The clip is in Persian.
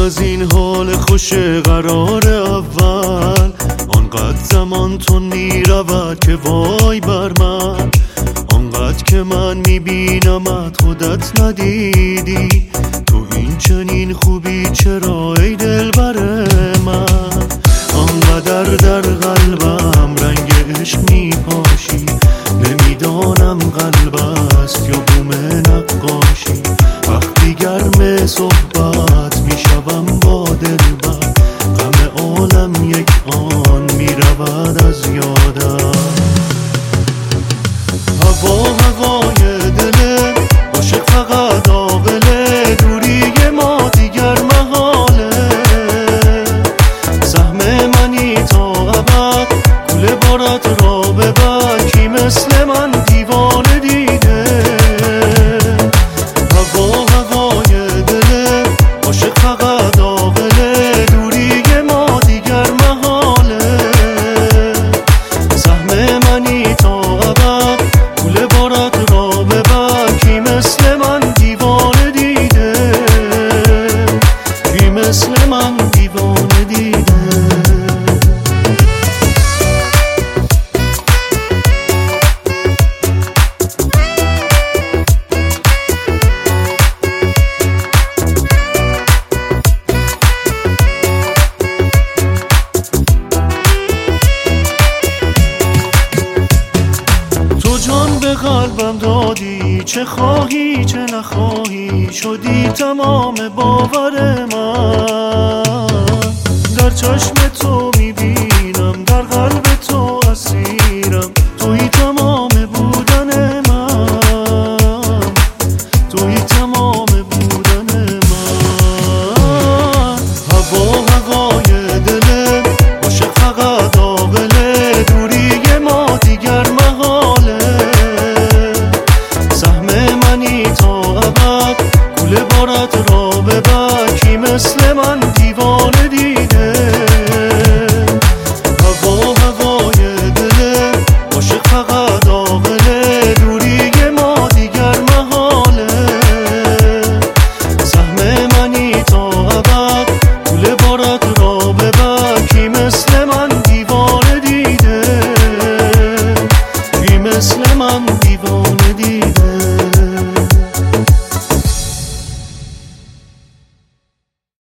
از این حال خوش قرار اول، آنقدر زمان تو میرود که وای بر من، آنقدر که من میبینمت خودت ندیدی، تو این چنین خوبی چرا ای دلبر من؟ آنقدر در قلبم رنگ عشق میپاشی، نمیدانم قلب است یا بوم نقاشی، وقتی گرم صحبت میشوم با دلبر، غم عالم یک آن میرود از یادم. هوای دل عاشق فقط عاقله، دوری ما دیگر محاله، سهم منی تا ابد، کوله بارت را ببر، کی مثل من دیوانه دیده. هوای دل عاشق فقط عاقله، دوری ما دیگر محاله، سهم منی تا ابد، کوله بارت را ببر، کی مثل من دیوانه دیده، کی مثل من دیوانه دیده. جان به قلبم دادی، چه خواهی چه نخواهی، شدی تمام باور من، در چشم تو میبینم، در قلب تو اسیرم، توی تمام بودن من، توی تمام بودن من. هوای دل عاشق فقط عاقله، دوری ما دیگر محاله، سهم منی تا